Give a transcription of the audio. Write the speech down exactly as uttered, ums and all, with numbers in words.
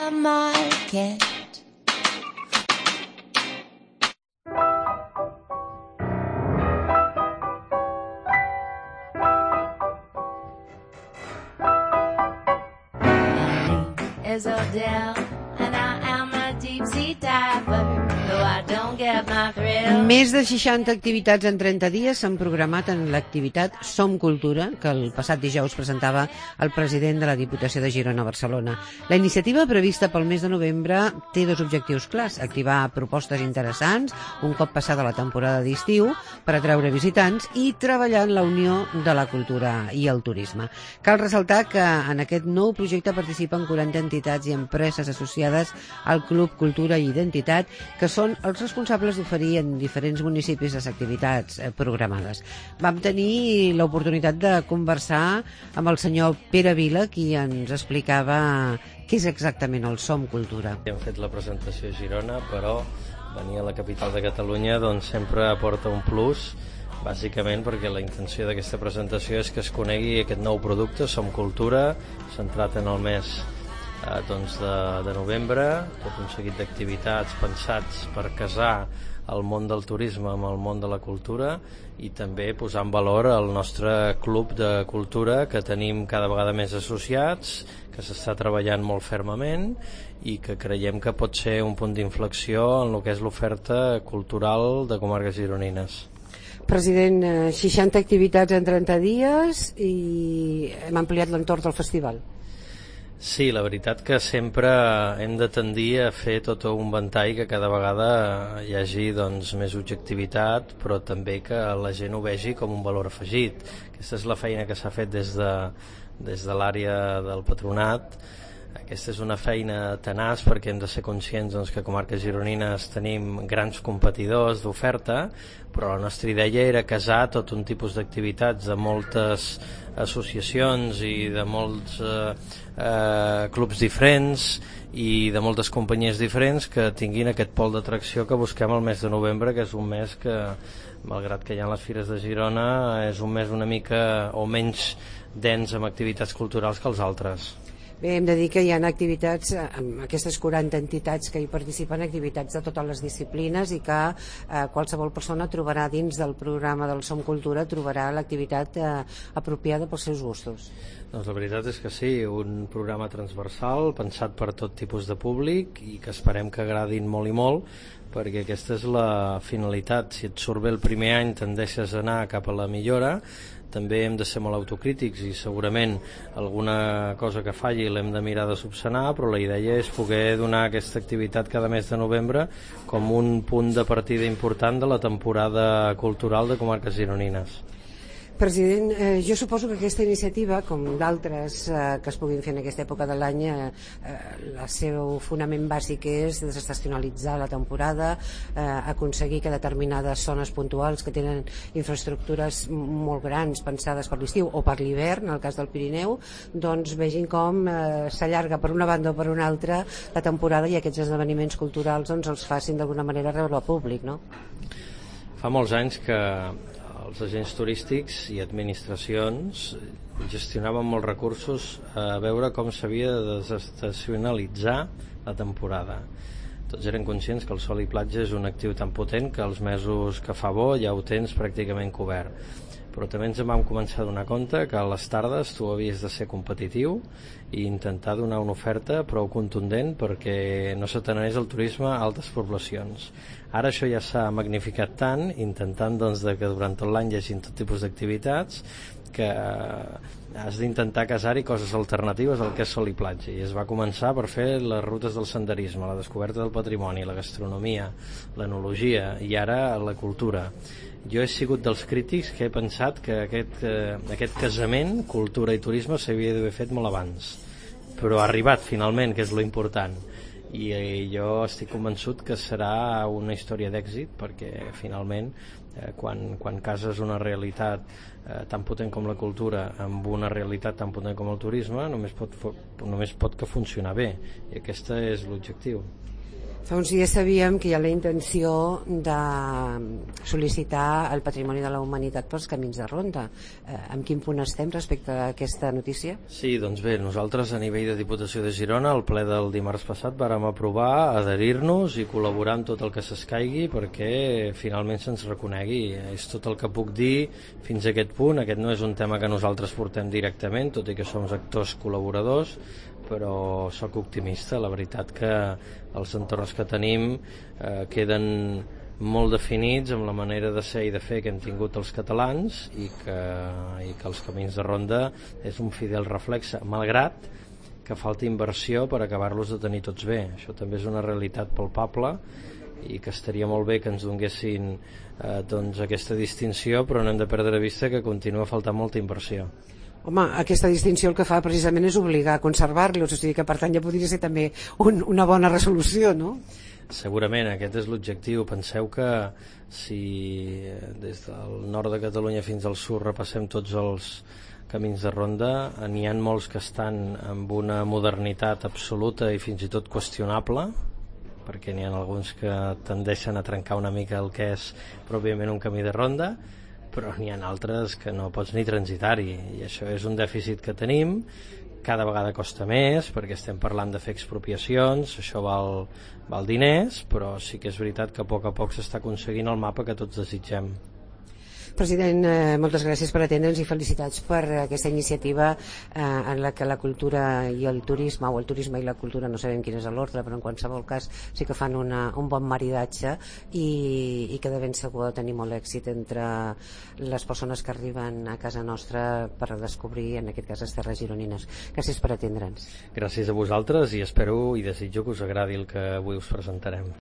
market. Is Odell, and I am a deep sea diver, though I don't get my thrill. Més de seixanta activitats en trenta dies s'han programat en l'activitat Som Cultura, que el passat dijous presentava el president de la Diputació de Girona a Barcelona. La iniciativa prevista pel mes de novembre té dos objectius clars: activar propostes interessants un cop passada la temporada d'estiu per atraure visitants i treballar en la unió de la cultura i el turisme. Cal ressaltar que en aquest nou projecte participen quaranta entitats i empreses associades al Club Cultura i Identitat, que són els responsables d'oferir en diferents municipis les activitats programades. Vam tenir l'oportunitat de conversar amb el senyor Pere Vila, qui ens explicava què és exactament el Som Cultura. Hem fet la presentació a Girona, però venir a la capital de Catalunya doncs sempre aporta un plus, bàsicament perquè la intenció d'aquesta presentació és que es conegui aquest nou producte, Som Cultura, centrat en el mes eh, doncs de, de novembre, tot un seguit d'activitats pensats per casar el món del turisme amb el món de la cultura i també posar en valor el nostre club de cultura, que tenim cada vegada més associats, que s'està treballant molt fermament i que creiem que pot ser un punt d'inflexió en el que és l'oferta cultural de comarques gironines. President, seixanta activitats en trenta dies i hem ampliat l'entorn del festival. Sí, la veritat que sempre hem de tendir a fer tot un ventall que cada vegada hi hagi doncs, més objectivitat, però també que la gent ho vegi com un valor afegit. Aquesta és la feina que s'ha fet des de, des de l'àrea del patronat. Aquesta és una feina tenaç perquè hem de ser conscients doncs, que a comarques gironines tenim grans competidors d'oferta, però la nostra idea era casar tot un tipus d'activitats de moltes associacions i de molts eh, eh, clubs diferents i de moltes companyies diferents que tinguin aquest pol d'atracció que busquem el mes de novembre, que és un mes que, malgrat que hi ha les Fires de Girona, és un mes una mica o menys dens amb activitats culturals que els altres. Bé, hem de dir que hi ha activitats, amb aquestes quaranta entitats que hi participen, activitats de totes les disciplines i que eh, qualsevol persona trobarà dins del programa del Som Cultura, trobarà l'activitat eh, apropiada pels seus gustos. Doncs la veritat és que sí, un programa transversal pensat per tot tipus de públic i que esperem que agradin molt i molt, perquè aquesta és la finalitat. Si et surt bé el primer any tendeixes a anar cap a la millora. També hem de ser molt autocrítics i segurament alguna cosa que falli l'hem de mirar de subsanar, però la idea és poder donar aquesta activitat cada mes de novembre com un punt de partida important de la temporada cultural de comarques gironines. President, eh, jo suposo que aquesta iniciativa, com d'altres eh, que es puguin fer en aquesta època de l'any, eh, el seu fonament bàsic és desestacionalitzar la temporada, eh, aconseguir que determinades zones puntuals que tenen infraestructures molt grans pensades per l'estiu o per l'hivern, en el cas del Pirineu, doncs vegin com eh, s'allarga per una banda o per una altra la temporada i aquests esdeveniments culturals doncs, els facin d'alguna manera rebre al públic, no? Fa molts anys que els agents turístics i administracions gestionaven molts recursos a veure com s'havia de desestacionalitzar la temporada. Tots eren conscients que el sol i platja és un actiu tan potent que els mesos que fa bo ja ho tens pràcticament cobert. Però també ens vam començar a donar compte que a les tardes tu havies de ser competitiu i intentar donar una oferta prou contundent perquè no s'atenés el turisme a altes poblacions. Ara això ja s'ha magnificat tant, intentant doncs, que durant tot l'any hi hagi tot tipus d'activitats, que has d'intentar casar-hi coses alternatives al que és sol i platja. I es va començar per fer les rutes del senderisme, la descoberta del patrimoni, la gastronomia, l'enologia i ara la cultura. Jo he sigut dels crítics que he pensat que aquest, eh, aquest casament, cultura i turisme, s'havia d'haver fet molt abans. Però ha arribat finalment, que és lo important. I eh, jo estic convençut que serà una història d'èxit, perquè finalment eh, quan, quan cases una realitat eh, tan potent com la cultura amb una realitat tan potent com el turisme, només pot, només pot que funcionar bé, i aquest és l'objectiu. Fa uns dies sabíem que hi ha la intenció de sol·licitar el Patrimoni de la Humanitat pels camins de ronda. Eh, en quin punt estem respecte a aquesta notícia? Sí, doncs bé, nosaltres a nivell de Diputació de Girona, al ple del dimarts passat, vàrem aprovar adherir-nos i col·laborar amb tot el que s'escaigui perquè finalment se'ns reconegui. És tot el que puc dir fins a aquest punt. Aquest no és un tema que nosaltres portem directament, tot i que som actors col·laboradors, però sóc optimista. La veritat que els entorns que tenim eh, queden molt definits amb la manera de ser i de fer que hem tingut els catalans i que, i que els camins de ronda és un fidel reflexe, malgrat que falta inversió per acabar-los de tenir tots bé. Això també és una realitat palpable i que estaria molt bé que ens donguessin eh, doncs aquesta distinció, però no hem de perdre de vista que continua faltant molta inversió. Home, aquesta distinció el que fa precisament és obligar a conservar-los, o sigui que per tant ja podria ser també un, una bona resolució, no? Segurament, aquest és l'objectiu. Penseu que si des del nord de Catalunya fins al sud repassem tots els camins de ronda, n'hi ha molts que estan amb una modernitat absoluta i fins i tot qüestionable, perquè n'hi ha alguns que tendeixen a trencar una mica el que és pròpiament un camí de ronda, però n'hi ha altres que no pots ni transitar-hi, i això és un dèficit que tenim. Cada vegada costa més perquè estem parlant de fer expropiacions, això val, val diners, però sí que és veritat que a poc a poc s'està aconseguint el mapa que tots desitgem. President, eh, moltes gràcies per atendre'ns i felicitats per aquesta iniciativa eh, en la que la cultura i el turisme, o el turisme i la cultura, no sabem quin és l'ordre, però en qualsevol cas sí que fan una, un bon maridatge i, i que de ben segur de tenir molt èxit entre les persones que arriben a casa nostra per descobrir, en aquest cas, les terres gironines. Gràcies per atendre'ns. Gràcies a vosaltres i espero i desitjo que us agradi el que avui us presentarem.